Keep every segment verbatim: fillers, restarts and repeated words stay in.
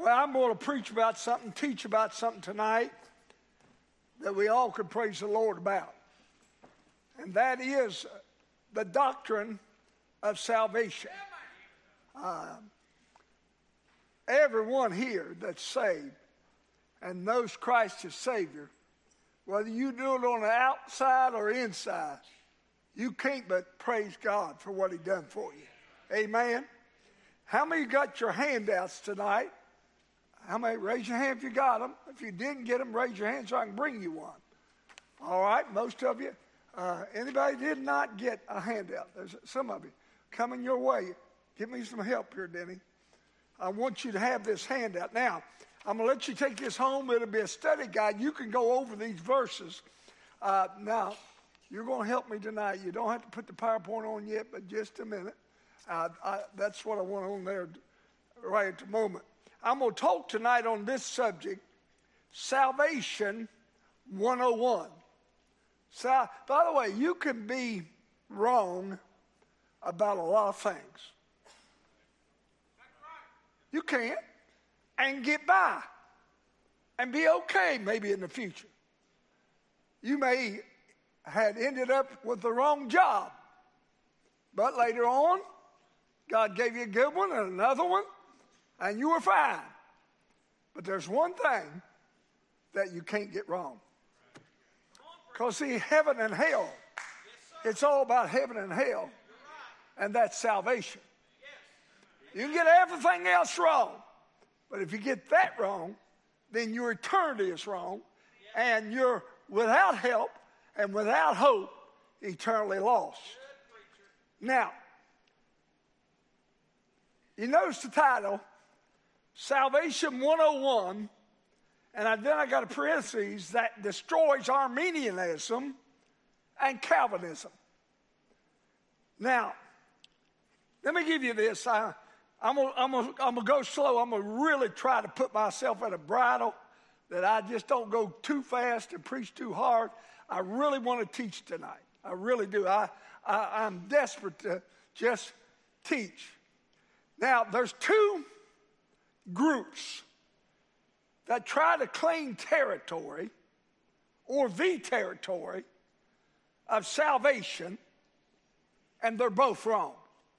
Well, I'm going to preach about something, teach about something tonight that we all could praise the Lord about. And that is the doctrine of salvation. Uh, everyone here that's saved and knows Christ as Savior, whether you do it on the outside or inside, you can't but praise God for what He done for you. Amen. How many got your handouts tonight? How many? Raise your hand if you got them. If you didn't get them, raise your hand so I can bring you one. All right, most of you. Uh, anybody did not get a handout? There's some of you coming your way. Give me some help here, Denny. I want you to have this handout. Now, I'm going to let you take this home. It'll be a study guide. You can go over these verses. Uh, now, you're going to help me tonight. You don't have to put the PowerPoint on yet, but just a minute. Uh, I, that's what I want on there right at the moment. I'm going to talk tonight on this subject, Salvation one oh one. So, by the way, you can be wrong about a lot of things. You can, and get by, and be okay maybe in the future. You may have ended up with the wrong job, but later on, God gave you a good one and another one, and you were fine. But there's one thing that you can't get wrong. Because, see, heaven and hell, it's all about heaven and hell, and that's salvation. You can get everything else wrong, but if you get that wrong, then your eternity is wrong, and you're without help and without hope, eternally lost. Now, you notice the title, Salvation one oh one, and I, then I got a parenthesis that destroys Arminianism and Calvinism. Now, let me give you this. I, I'm going I'm to I'm gonna go slow. I'm going to really try to put myself at a bridle that I just don't go too fast and preach too hard. I really want to teach tonight. I really do. I, I, I'm desperate to just teach. Now, there's two groups that try to claim territory or the territory of salvation, and they're both wrong.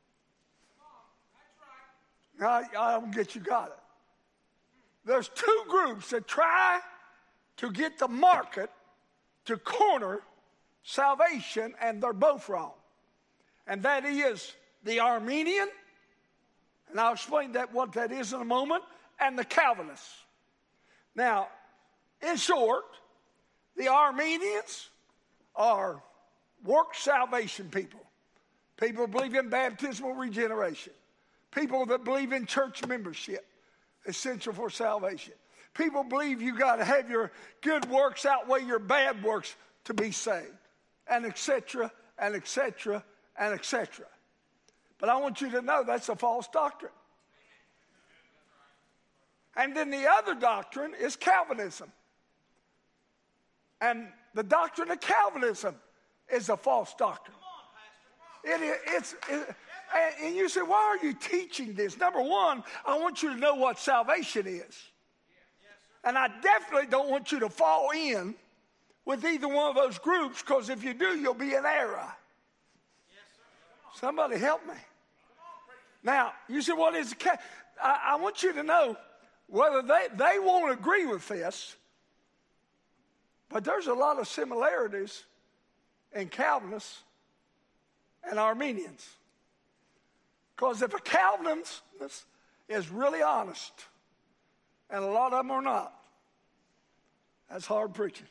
Now, I don't get you got it. There's two groups that try to get the market to corner salvation, and they're both wrong. And that is the Arminian, and I'll explain that what that is in a moment, and the Calvinists. Now, in short, the Arminians are work salvation people. People who believe in baptismal regeneration. People that believe in church membership, essential for salvation. People believe you got to have your good works outweigh your bad works to be saved, and et cetera, and et cetera, and et cetera. But I want you to know that's a false doctrine. And then the other doctrine is Calvinism. And the doctrine of Calvinism is a false doctrine. It is, it's, it, and you say, why are you teaching this? Number one, I want you to know what salvation is. And I definitely don't want you to fall in with either one of those groups, because if you do, you'll be in error. Somebody help me. Now, you say, what is the I, I want you to know whether they, they won't agree with this, but there's a lot of similarities in Calvinists and Arminians. Because if a Calvinist is really honest, and a lot of them are not, that's hard preaching.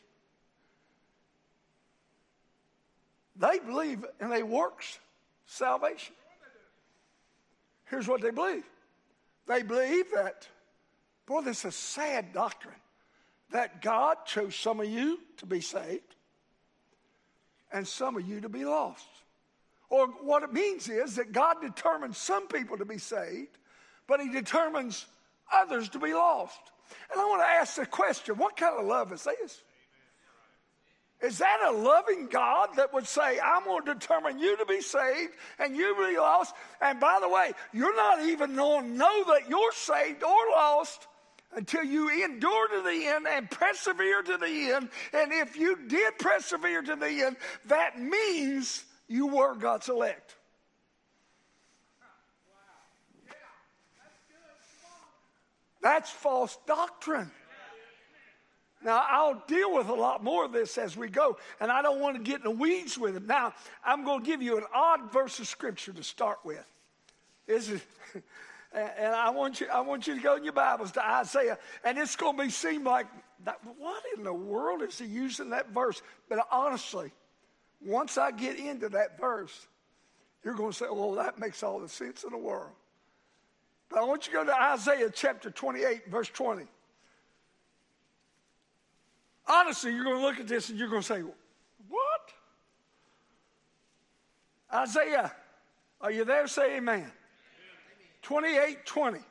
They believe in a works salvation. Here's what they believe. They believe that, boy, this is a sad doctrine, that God chose some of you to be saved and some of you to be lost. Or what it means is that God determines some people to be saved, but He determines others to be lost. And I want to ask the question, what kind of love is this? Is that a loving God that would say, I'm going to determine you to be saved and you to be lost? And by the way, you're not even going to know that you're saved or lost until you endure to the end and persevere to the end. And if you did persevere to the end, that means you were God's elect. That's false doctrine. Now, I'll deal with a lot more of this as we go, and I don't want to get in the weeds with it. Now, I'm going to give you an odd verse of Scripture to start with. This is, and I want you, I want you to go in your Bibles to Isaiah, and it's going to be seem like, that, what in the world is he using that verse? But honestly, once I get into that verse, you're going to say, well, that makes all the sense in the world. But I want you to go to Isaiah chapter twenty-eight, verse twenty. Honestly, you're going to look at this and you're going to say, what? Isaiah, are you there? Say amen. twenty-eight twenty.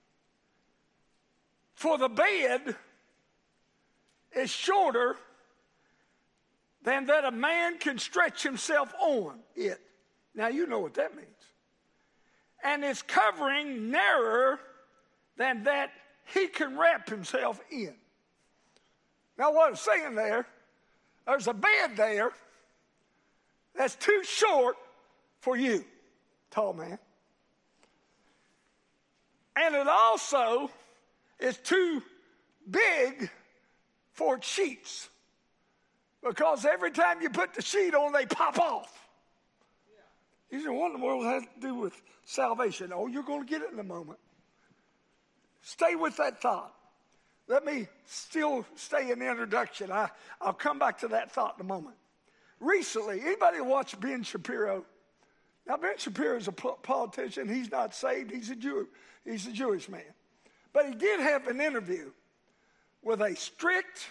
For the bed is shorter than that a man can stretch himself on it. Now, you know what that means. And its covering narrower than that he can wrap himself in. Now, what I'm saying there, there's a bed there that's too short for you, tall man. And it also is too big for sheets. Because every time you put the sheet on, they pop off. You say, what in the world has to do with salvation? Oh, you're going to get it in a moment. Stay with that thought. Let me still stay in the introduction. I, I'll come back to that thought in a moment. Recently, anybody watch Ben Shapiro? Now, Ben Shapiro is a politician. He's not saved. He's a Jew. He's a Jewish man. But he did have an interview with a strict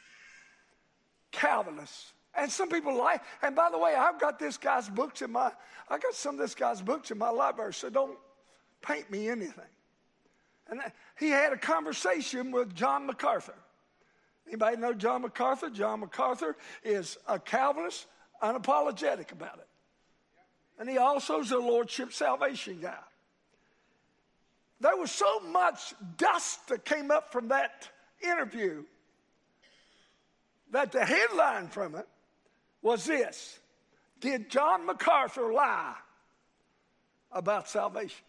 Calvinist. And some people like, and by the way, I've got this guy's books in my, I got some of this guy's books in my library, so don't paint me anything. And he had a conversation with John MacArthur. Anybody know John MacArthur? John MacArthur is a Calvinist, unapologetic about it. And he also is a Lordship Salvation guy. There was so much dust that came up from that interview that the headline from it was this: did John MacArthur lie about salvation?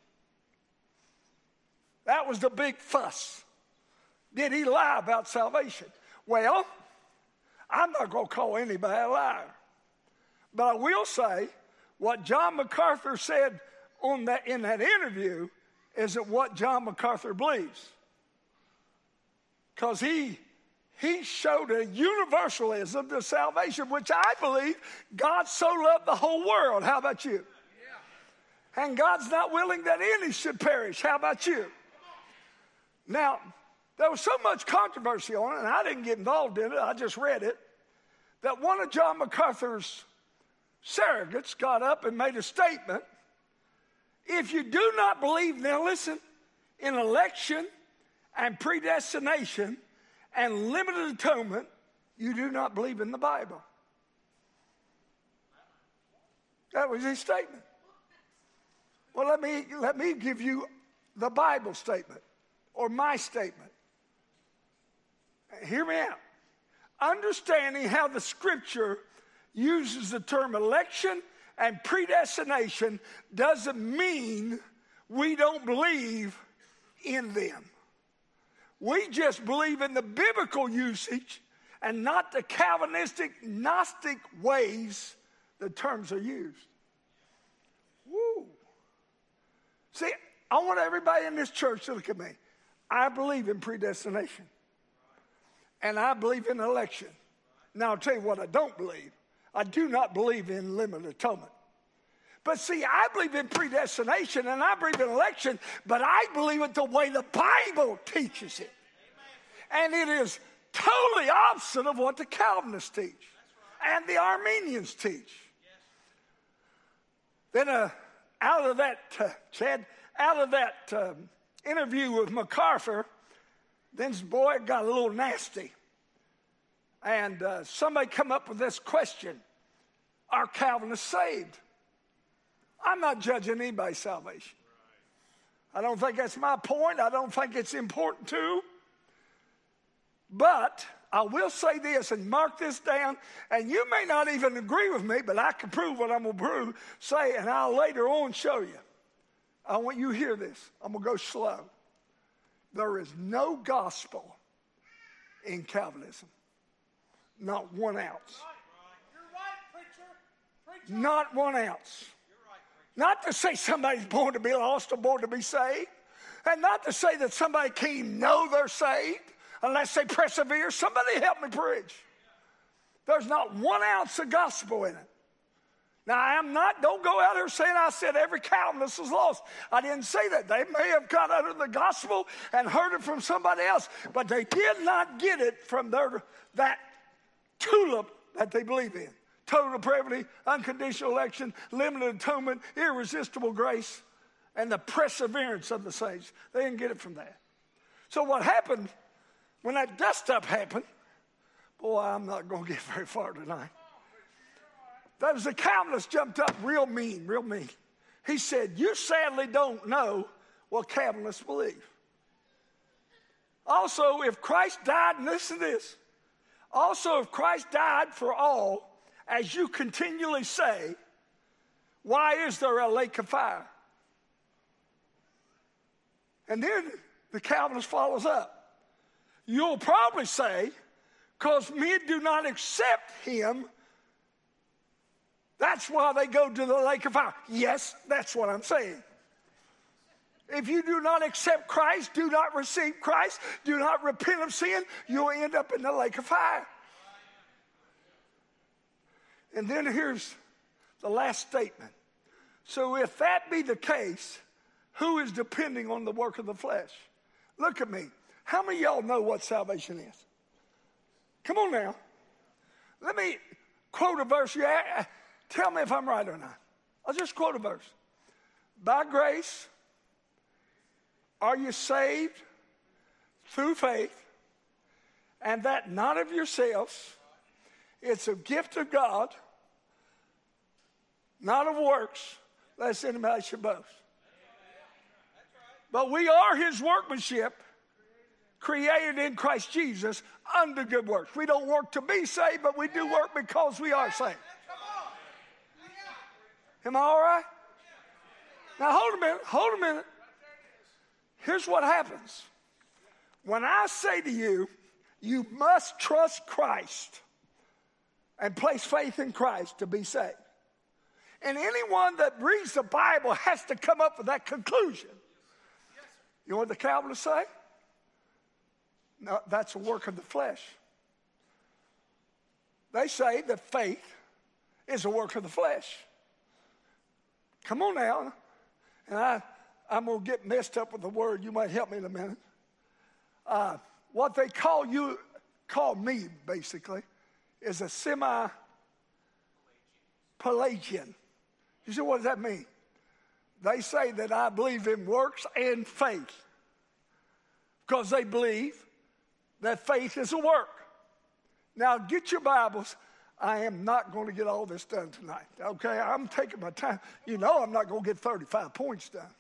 That was the big fuss. Did he lie about salvation? Well, I'm not going to call anybody a liar. But I will say what John MacArthur said on that, in that interview isn't what John MacArthur believes. Because he, he showed a universalism to salvation, which I believe God so loved the whole world. How about you? Yeah. And God's not willing that any should perish. How about you? Now, there was so much controversy on it, and I didn't get involved in it, I just read it, that one of John MacArthur's surrogates got up and made a statement. If you do not believe, now listen, in election and predestination and limited atonement, you do not believe in the Bible. That was his statement. Well, let me, let me give you the Bible statement. Or my statement. Hear me out. Understanding how the Scripture uses the term election and predestination doesn't mean we don't believe in them. We just believe in the biblical usage and not the Calvinistic, Gnostic ways the terms are used. Woo. See, I want everybody in this church to look at me. I believe in predestination. And I believe in election. Now, I'll tell you what I don't believe. I do not believe in limited atonement. But see, I believe in predestination and I believe in election, but I believe it the way the Bible teaches it. And it is totally opposite of what the Calvinists teach and the Armenians teach. Then uh, out of that, uh, Chad, out of that um, interview with MacArthur, then this boy got a little nasty. And uh, somebody come up with this question: are Calvinists saved? I'm not judging anybody's salvation. I don't think that's my point. I don't think it's important to. But I will say this, and mark this down, and you may not even agree with me, but I can prove what I'm going to prove, say, and I'll later on show you. I want you to hear this. I'm going to go slow. There is no gospel in Calvinism. Not one ounce. You're right, preacher. Preacher. Not one ounce. Not to say somebody's born to be lost or born to be saved. And not to say that somebody can't even know they're saved unless they persevere. Somebody help me preach. There's not one ounce of gospel in it. Now, I am not, don't go out here saying I said every Calvinist is lost. I didn't say that. They may have got under the gospel and heard it from somebody else, but they did not get it from their that tulip that they believe in. Total depravity, unconditional election, limited atonement, irresistible grace, and the perseverance of the saints. They didn't get it from that. So what happened when that dust-up happened, boy, I'm not going to get very far tonight. That was the Calvinist jumped up real mean, real mean. He said, you sadly don't know what Calvinists believe. Also, if Christ died, and listen to this, also if Christ died for all, as you continually say, why is there a lake of fire? And then the Calvinist follows up. You'll probably say, because men do not accept him, that's why they go to the lake of fire. Yes, that's what I'm saying. If you do not accept Christ, do not receive Christ, do not repent of sin, you'll end up in the lake of fire. And then here's the last statement. So if that be the case, who is depending on the work of the flesh? Look at me. How many of y'all know what salvation is? Come on now. Let me quote a verse. Yeah, tell me if I'm right or not. I'll just quote a verse. By grace are you saved through faith, and that not of yourselves. It's a gift of God, not of works, lest anybody should boast. But we are his workmanship, created in Christ Jesus unto good works. We don't work to be saved, but we do work because we are saved. Am I all right? Now hold a minute, hold a minute. Here's what happens. When I say to you, you must trust Christ and place faith in Christ to be saved. And anyone that reads the Bible has to come up with that conclusion. You know what the Calvinists say? No, that's a work of the flesh. They say that faith is a work of the flesh. Come on now. And I, I'm going to get messed up with the word. You might help me in a minute. Uh, what they call you, call me basically, is a semi-Pelagian. You say, what does that mean? They say that I believe in works and faith because they believe that faith is a work. Now, get your Bibles. I am not going to get all this done tonight, okay? I'm taking my time. You know I'm not going to get thirty-five points done.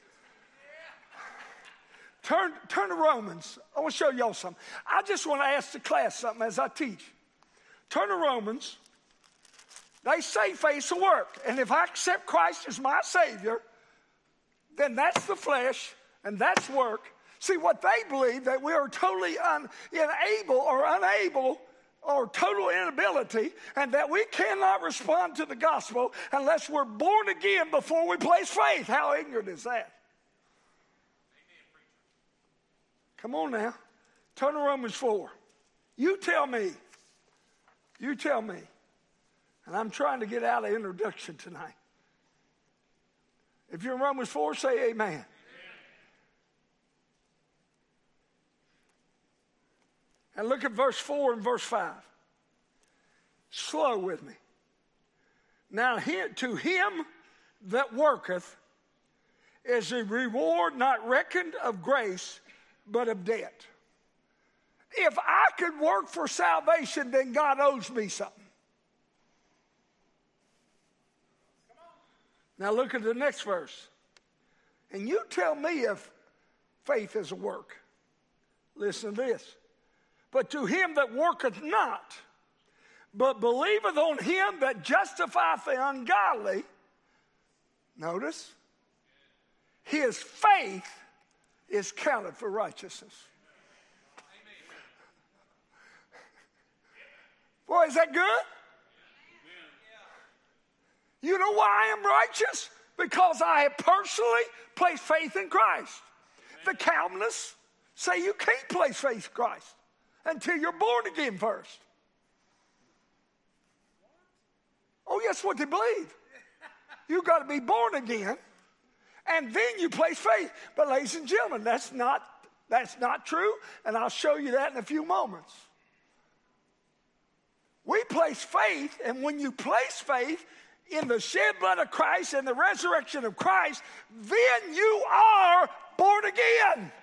Turn, turn to Romans. I want to show y'all something. I just want to ask the class something as I teach. Turn to Romans. They say faith's a work. And if I accept Christ as my Savior, then that's the flesh and that's work. See, what they believe, that we are totally un, unable or unable or total inability, and that we cannot respond to the gospel unless we're born again before we place faith. How ignorant is that? Come on now. Turn to Romans four. You tell me. You tell me. And I'm trying to get out of introduction tonight. If you're in Romans four, say amen. Amen. And look at verse four and verse five. Slow with me. Now to him that worketh is a reward not reckoned of grace, but of debt. If I could work for salvation, then God owes me something. Now look at the next verse. And you tell me if faith is a work. Listen to this. But to him that worketh not, but believeth on him that justifieth the ungodly, notice, his faith is counted for righteousness. Boy, is that good? You know why I am righteous? Because I have personally placed faith in Christ. The Calvinists say you can't place faith in Christ until you're born again first. Oh, yes, what they believe. You've got to be born again, and then you place faith. But ladies and gentlemen, that's not, that's not true, and I'll show you that in a few moments. We place faith, and when you place faith in the shed blood of Christ and the resurrection of Christ, then you are born again. Amen.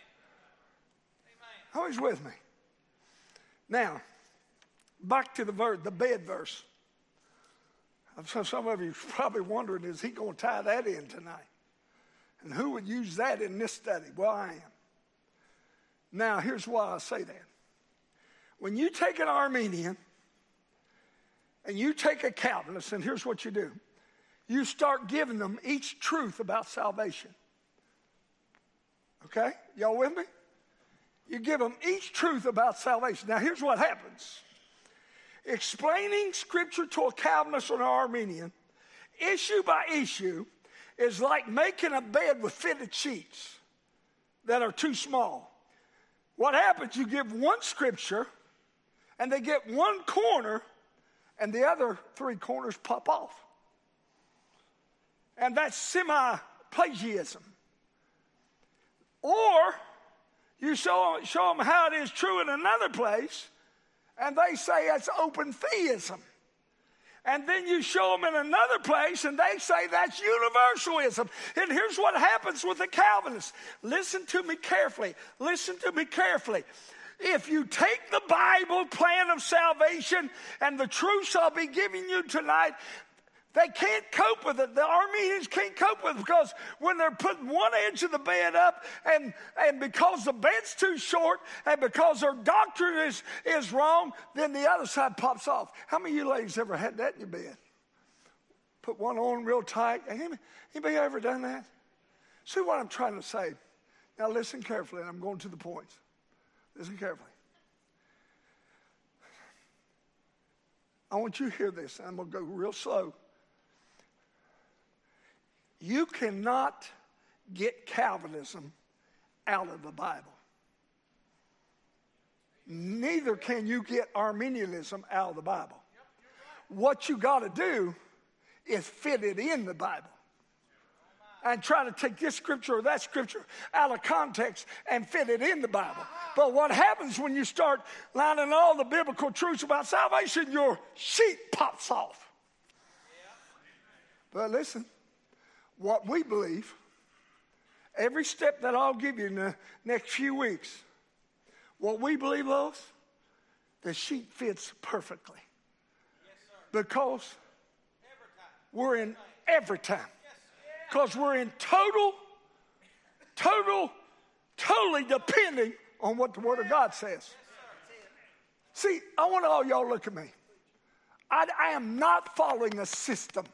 Who's with me? Now, back to the verse, the bed verse. So some of you are probably wondering, is he going to tie that in tonight? And who would use that in this study? Well, I am. Now, here's why I say that. When you take an Arminian and you take a Calvinist, and here's what you do. You start giving them each truth about salvation. Okay? Y'all with me? You give them each truth about salvation. Now, here's what happens. Explaining Scripture to a Calvinist or an Arminian, issue by issue, is like making a bed with fitted sheets that are too small. What happens, you give one Scripture, and they get one corner, and the other three corners pop off. And that's semi-plagiarism. Or you show, show them how it is true in another place, and they say it's open theism. And then you show them in another place, and they say that's universalism. And here's what happens with the Calvinists. Listen to me carefully. Listen to me carefully. If you take the Bible plan of salvation and the truths I'll be giving you tonight, they can't cope with it. The Armenians can't cope with it because when they're putting one edge of the bed up, and, and because the bed's too short and because their doctrine is, is wrong, then the other side pops off. How many of you ladies ever had that in your bed? Put one on real tight. Anybody, anybody ever done that? See what I'm trying to say? Now listen carefully, and I'm going to the points. Listen carefully. I want you to hear this, and I'm going to go real slow. You cannot get Calvinism out of the Bible. Neither can you get Arminianism out of the Bible. What you got to do is fit it in the Bible. And try to take this scripture or that scripture out of context and fit it in the Bible. But what happens when you start lining all the biblical truths about salvation, your sheet pops off. But listen, what we believe, every step that I'll give you in the next few weeks, what we believe, Lois, the sheet fits perfectly. Yes, sir. Because Every time. we're in every time. Yes, Because we're in total, total, totally depending on what the Word of God says. See, I want all y'all to look at me. I, I am not following a system.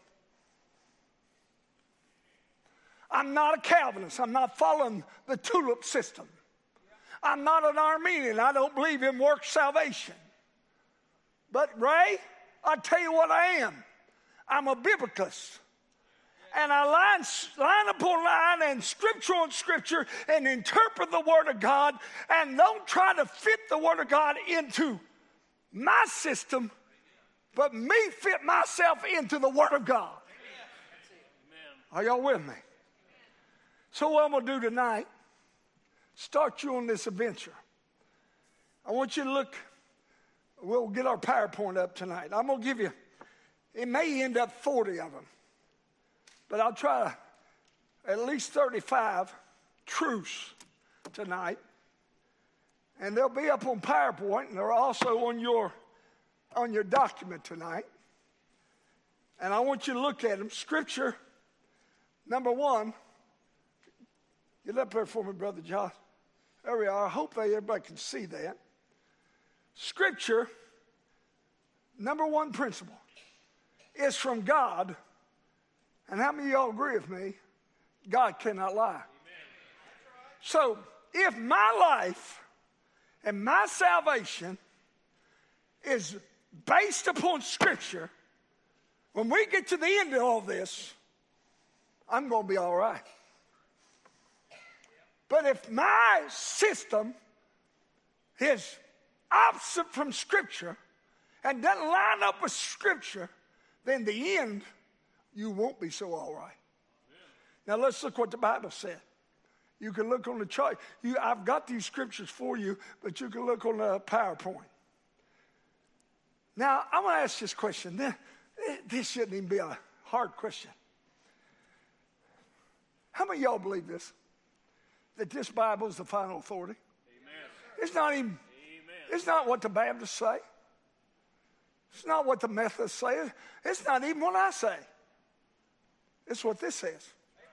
I'm not a Calvinist. I'm not following the tulip system. I'm not an Arminian. I don't believe in works salvation. But Ray, I'll tell you what I am. I'm a biblicist. And I line, line upon line and scripture on scripture and interpret the Word of God and don't try to fit the Word of God into my system, but me fit myself into the Word of God. Are y'all with me? So what I'm going to do tonight, start you on this adventure. I want you to look, we'll get our PowerPoint up tonight. I'm going to give you, it may end up forty of them. But I'll try at least thirty-five truths tonight. And they'll be up on PowerPoint, and they're also on your, on your document tonight. And I want you to look at them. Scripture, number one. Get up there for me, Brother Josh. There we are. I hope they, everybody can see that. Scripture, number one principle, is from God. And how many of y'all agree with me? God cannot lie. Amen. So if my life and my salvation is based upon Scripture, when we get to the end of all this, I'm going to be all right. But if my system is opposite from Scripture and doesn't line up with Scripture, then the end, you won't be so all right. Now let's look what the Bible said. You can look on the chart. You, I've got these scriptures for you, but you can look on the PowerPoint. Now, I want to ask this question. This shouldn't even be a hard question. How many of y'all believe this? That this Bible is the final authority? Amen. It's not even, Amen. It's not what the Baptists say. It's not what the Methodists say. It's not even what I say. It's what this says.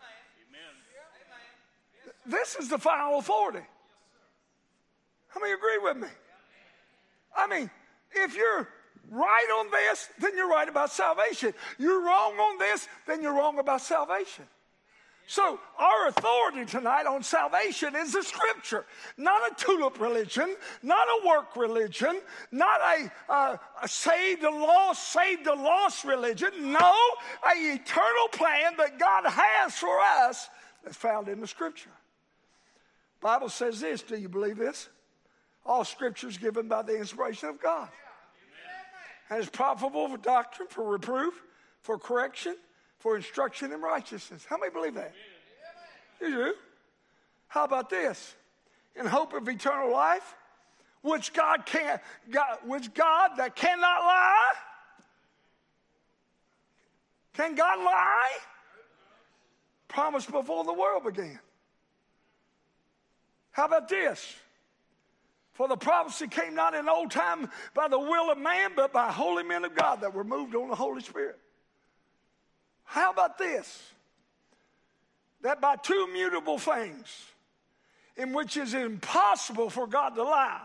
This is the final authority. How many agree with me? I mean, if you're right on this, then you're right about salvation. You're wrong on this, then you're wrong about salvation. So our authority tonight on salvation is the Scripture, not a tulip religion, not a work religion, not a, uh, a save the lost, save the lost religion. No, an eternal plan that God has for us that's found in the Scripture. Bible says this. Do you believe this? All Scripture is given by the inspiration of God. And is profitable for doctrine, for reproof, for correction, for instruction in righteousness. How many believe that? You do. How about this? In hope of eternal life, which God can, God, which God that cannot lie. Can God lie? Promised before the world began. How about this? For the prophecy came not in old time by the will of man, but by holy men of God that were moved on the Holy Spirit. How about this? That by two immutable things, in which it is impossible for God to lie,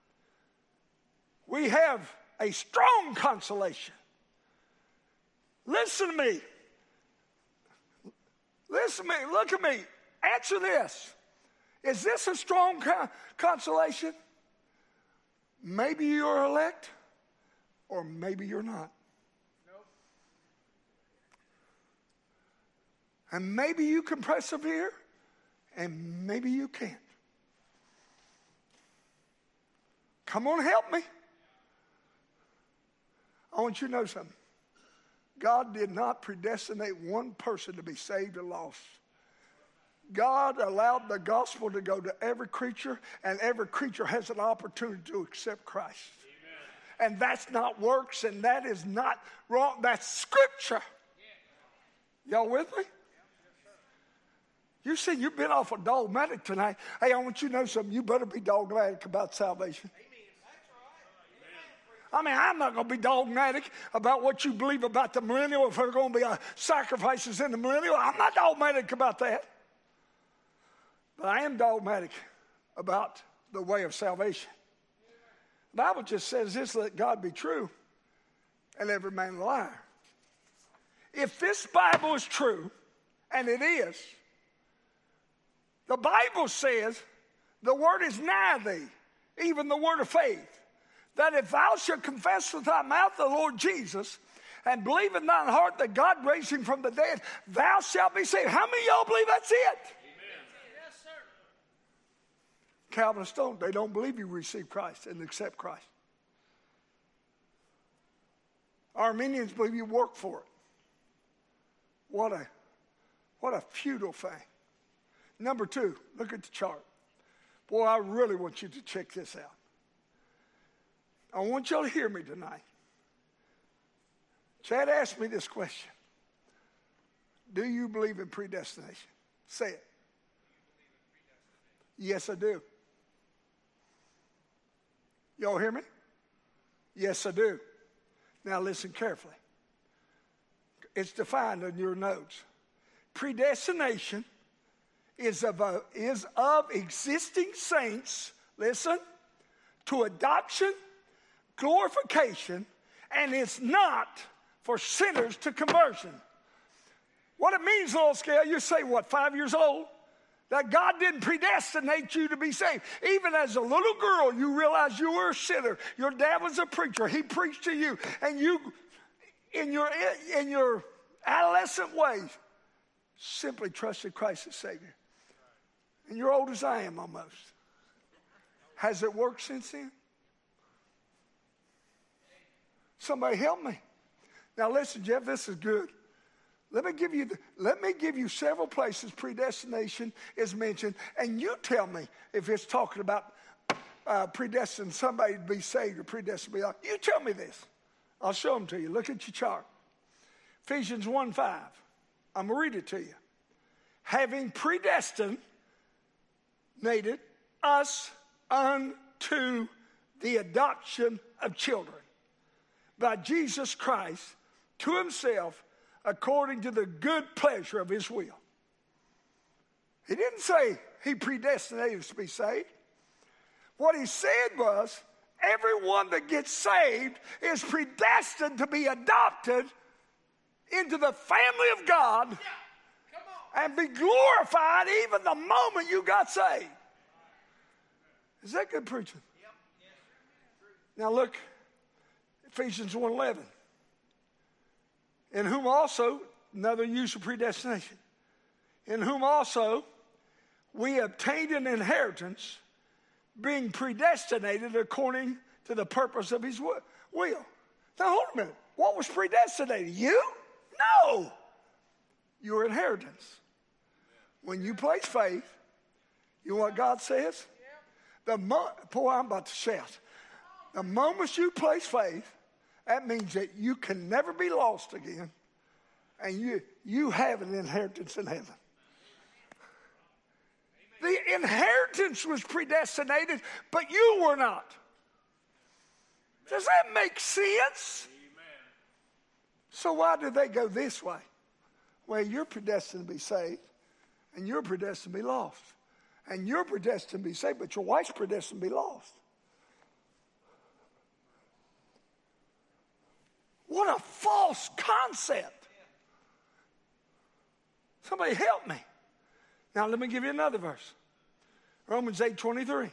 we have a strong consolation. Listen to me. Listen to me. Look at me. Answer this. Is this a strong con- consolation? Maybe you're elect, or maybe you're not. Nope. And maybe you can persevere, and maybe you can't. Come on, help me. I want you to know something. God did not predestinate one person to be saved or lost. God allowed the gospel to go to every creature, and every creature has an opportunity to accept Christ. Amen. And that's not works, and that is not wrong. That's Scripture. Y'all with me? You see, you've been off a dogmatic tonight. Hey, I want you to know something. You better be dogmatic about salvation. I mean, I'm not going to be dogmatic about what you believe about the millennial, if there are going to be uh, sacrifices in the millennial. I'm not dogmatic about that. But I am dogmatic about the way of salvation. The Bible just says this: let God be true and every man a liar. If this Bible is true, and it is, the Bible says the word is nigh thee, even the word of faith, that if thou shalt confess with thy mouth the Lord Jesus and believe in thine heart that God raised him from the dead, thou shalt be saved. How many of y'all believe that's it? Calvinists don't. They don't believe you receive Christ and accept Christ. Arminians believe you work for it. What a, what a futile thing. Number two, look at the chart. Boy, I really want you to check this out. I want y'all to hear me tonight. Chad asked me this question. Do you believe in predestination? Say it. Yes, I do. Y'all hear me? Yes, I do. Now listen carefully. It's defined in your notes. Predestination is of, a, is of existing saints, listen, to adoption glorification, and it's not for sinners to conversion. What it means, little scale, you say, what, five years old? That God didn't predestinate you to be saved. Even as a little girl, you realized you were a sinner. Your dad was a preacher. He preached to you. And you, in your, in your adolescent ways, simply trusted Christ as Savior. And you're old as I am almost. Has it worked since then? Somebody help me. Now listen, Jeff, this is good. Let me give you the, let me give you several places predestination is mentioned, and you tell me if it's talking about uh, predestined somebody to be saved or predestined to be lost. You tell me this. I'll show them to you. Look at your chart. Ephesians one five. I'm going to read it to you. Having predestinated us unto the adoption of children by Jesus Christ to himself, according to the good pleasure of his will. He didn't say he predestinated us to be saved. What he said was, everyone that gets saved is predestined to be adopted into the family of God, yeah, and be glorified even the moment you got saved. Is that good preaching? Yep. Now look, Ephesians one eleven. In whom also, another use of predestination, in whom also we obtained an inheritance, being predestinated according to the purpose of his will. Now hold a minute. What was predestinated? You? No. Your inheritance. When you place faith, you know what God says? The mo- Boy, I'm about to shout. The moment you place faith, that means that you can never be lost again, and you, you have an inheritance in heaven. The inheritance was predestinated, but you were not. Does that make sense? So why do they go this way? Well, you're predestined to be saved, and you're predestined to be lost. And you're predestined to be saved, but your wife's predestined to be lost. What a false concept. Somebody help me. Now let me give you another verse. Romans eight twenty-three.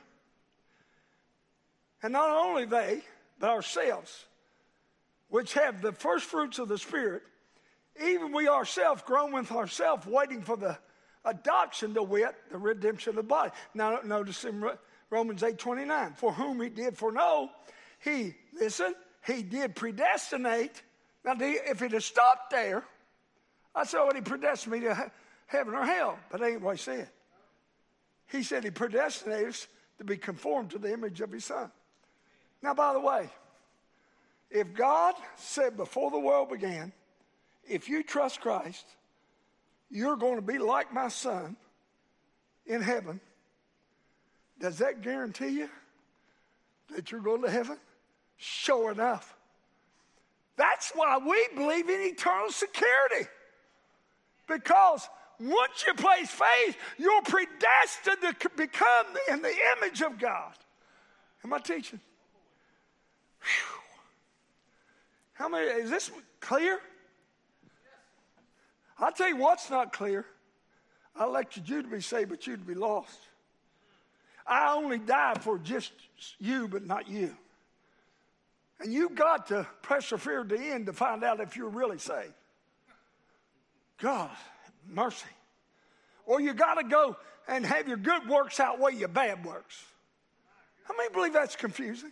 And not only they, but ourselves, which have the first fruits of the Spirit, even we ourselves grown with ourselves, waiting for the adoption, to wit, the redemption of the body. Now notice in Romans eight twenty-nine, for whom he did foreknow, he, listen, he did predestinate. Now, if it had stopped there, I said, well, he predestined me to heaven or hell. But that ain't what he said. He said he predestinated us to be conformed to the image of his Son. Now, by the way, if God said before the world began, if you trust Christ, you're going to be like my Son in heaven, does that guarantee you that you're going to heaven? Sure enough. That's why we believe in eternal security. Because once you place faith, you're predestined to become in the image of God. Am I teaching? Whew. How many, is this clear? I'll tell you what's not clear. I elected you to be saved, but you to be lost. I only died for just you, but not you. And you've got to persevere to the end to find out if you're really saved. God, mercy. Or you got to go and have your good works outweigh your bad works. How many believe that's confusing?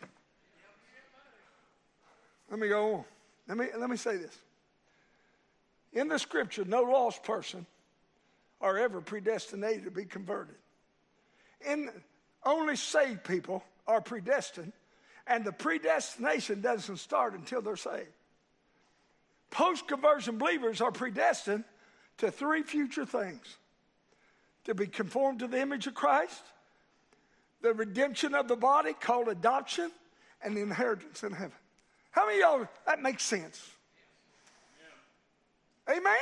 Let me go on. Let me, let me say this. In the scripture, no lost person are ever predestinated to be converted. In only saved people are predestined, and the predestination doesn't start until they're saved. Post-conversion believers are predestined to three future things: to be conformed to the image of Christ, the redemption of the body called adoption, and the inheritance in heaven. How many of y'all, that makes sense? Yeah. Amen?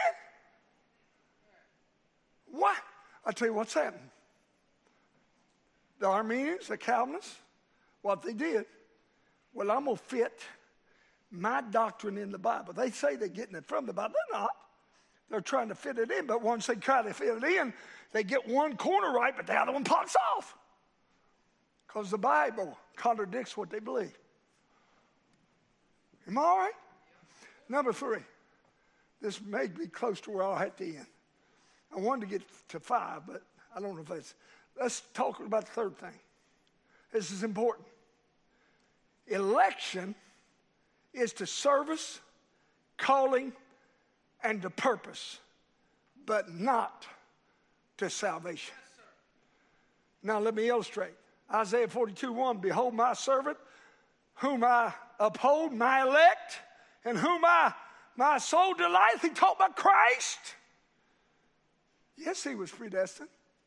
What? I'll tell you what's happened. The Armenians, the Calvinists, what they did well, I'm going to fit my doctrine in the Bible. They say they're getting it from the Bible. They're not. They're trying to fit it in, but once they try to fit it in, they get one corner right, but the other one pops off. Because the Bible contradicts what they believe. Am I all right? Number three. This may be close to where I'll have to end. I wanted to get to five, but I don't know if that's... Let's talk about the third thing. This is important. Election is to service, calling, and to purpose, but not to salvation. Now let me illustrate. Isaiah forty-two one, behold my servant, whom I uphold, my elect, and whom I, my soul delighteth. He talked about Christ. Yes, he was predestined.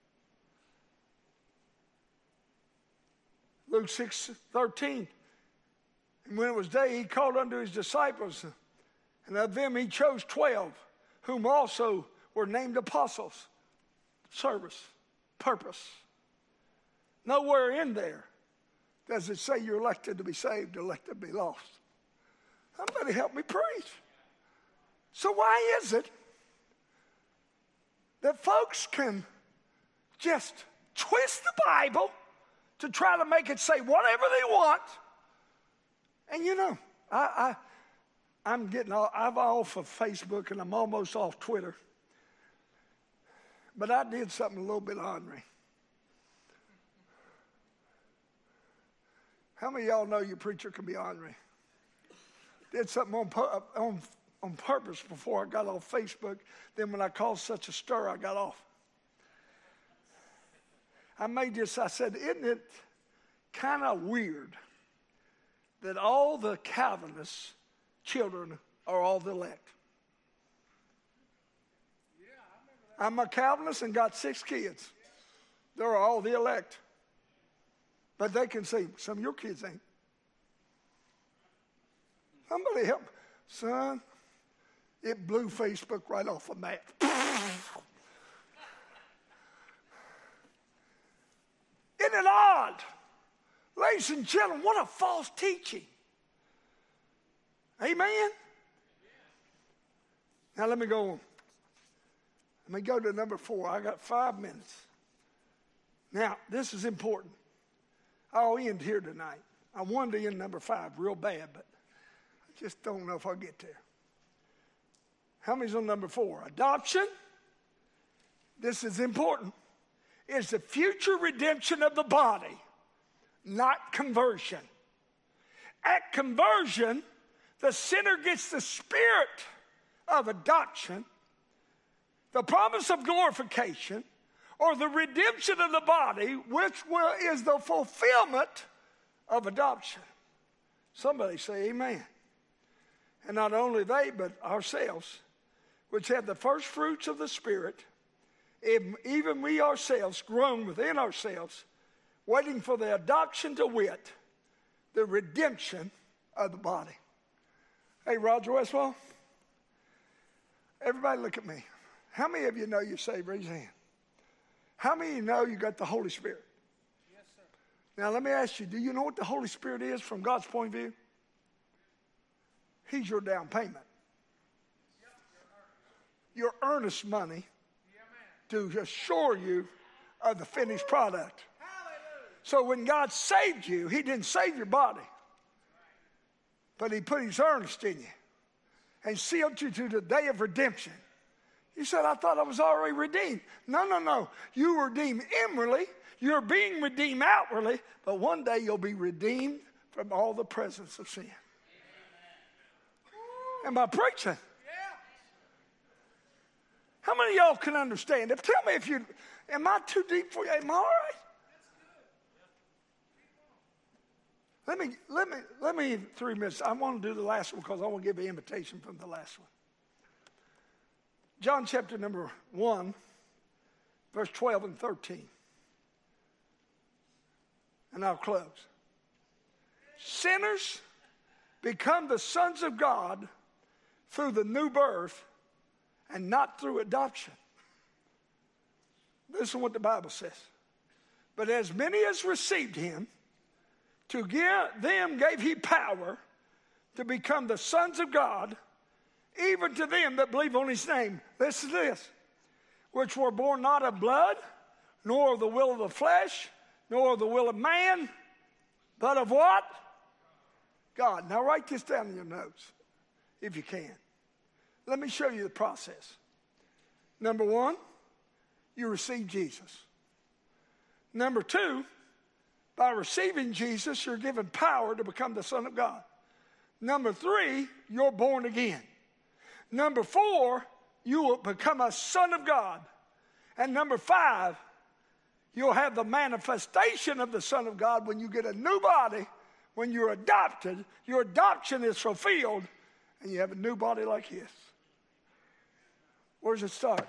Luke six thirteen. And when it was day, he called unto his disciples, and of them he chose twelve, whom also were named apostles. Service, purpose. Nowhere in there does it say you're elected to be saved, elected to be lost. Somebody help me preach. So why is it that folks can just twist the Bible to try to make it say whatever they want? And you know, I, I, I'm getting off, I'm off of Facebook and I'm almost off Twitter. But I did something a little bit ornery. How many of y'all know your preacher can be ornery? Did something on, on, on purpose before I got off Facebook. Then when I caused such a stir, I got off. I made this, I said, isn't it kind of weird that all the Calvinists' children are all the elect? I'm a Calvinist and got six kids. They're all the elect. But they can say, some of your kids ain't. Somebody help. Son, it blew Facebook right off the map. Isn't it odd? Ladies and gentlemen, what a false teaching. Amen? Now let me go on. Let me go to number four. I got five minutes. Now, this is important. I'll end here tonight. I wanted to end number five real bad, but I just don't know if I'll get there. How many's on number four? Adoption. This is important. Is the future redemption of the body, not conversion. At conversion, the sinner gets the spirit of adoption, the promise of glorification, or the redemption of the body, which will, is the fulfillment of adoption. Somebody say amen. And not only they, but ourselves, which have the first fruits of the Spirit, even we ourselves, grown within ourselves, waiting for the adoption to wit, the redemption of the body. Hey, Roger Westwall, everybody look at me. How many of you know you're saved? Raise your hand. How many of you know you got the Holy Spirit? Yes, sir. Now, let me ask you, do you know what the Holy Spirit is from God's point of view? He's your down payment. Yep, Your earnest money yeah, man. to assure you of the finished product. Hallelujah. So when God saved you, he didn't save your body, but he put his earnest in you and sealed you to the day of redemption. You said, I thought I was already redeemed. No, no, no. You were redeemed inwardly. You're being redeemed outwardly, but one day you'll be redeemed from all the presence of sin. Am I preaching? Yeah. How many of y'all can understand it? Tell me if you, am I too deep for you? Am I all right? Let me, let me, let me, three minutes. I want to do the last one because I want to give an invitation from the last one. John chapter number one, verse twelve and thirteen. And I'll close. Sinners become the sons of God through the new birth and not through adoption. Listen to what the Bible says. But as many as received him, To give them gave he power to become the sons of God, even to them that believe on his name. Listen to this. Which were born not of blood, nor of the will of the flesh, nor of the will of man, but of what? God. Now write this down in your notes, if you can. Let me show you the process. Number one, you receive Jesus. Number two, by receiving Jesus, you're given power to become the Son of God. Number three, you're born again. Number four, you will become a son of God. And number five, you'll have the manifestation of the Son of God when you get a new body, when you're adopted, your adoption is fulfilled, and you have a new body like his. Where does it start?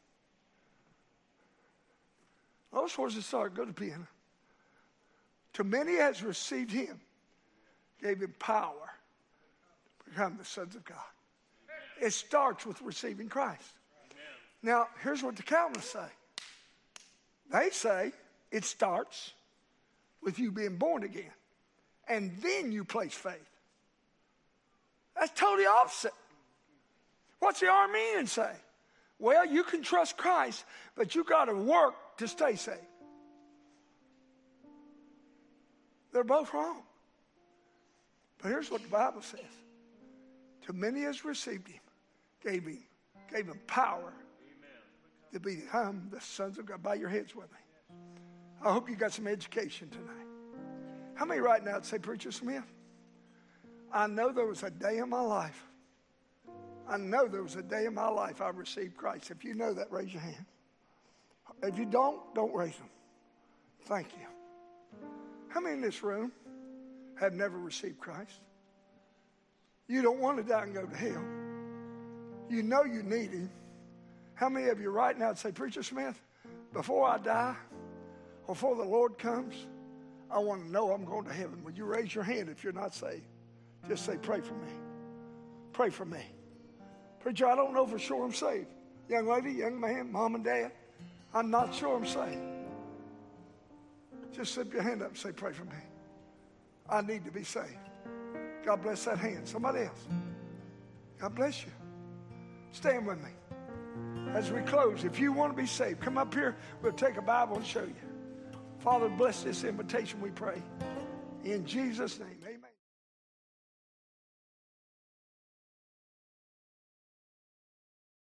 Notice where does it start? Go to the piano. To many as received him, gave him power to become the sons of God. It starts with receiving Christ. Now, here's what the Calvinists say. They say it starts with you being born again, and then you place faith. That's totally opposite. What's the Arminians say? Well, you can trust Christ, but you got to work to stay saved. They're both wrong. But here's what the Bible says. To many as received him, gave him, gave him power Amen. To become the sons of God. Bow your heads with me. I hope you got some education tonight. How many right now would say, Preacher Smith, I know there was a day in my life. I know there was a day in my life I received Christ. If you know that, raise your hand. If you don't, don't raise them. Thank you. How many in this room have never received Christ? You don't want to die and go to hell. You know you need him. How many of you right now would say, Preacher Smith, before I die, or before the Lord comes, I want to know I'm going to heaven. Would you raise your hand if you're not saved? Just say, pray for me. Pray for me. Preacher, I don't know for sure I'm saved. Young lady, young man, mom and dad, I'm not sure I'm saved. Just slip your hand up and say, pray for me. I need to be saved. God bless that hand. Somebody else. God bless you. Stand with me. As we close, if you want to be saved, come up here. We'll take a Bible and show you. Father, bless this invitation, we pray. In Jesus' name.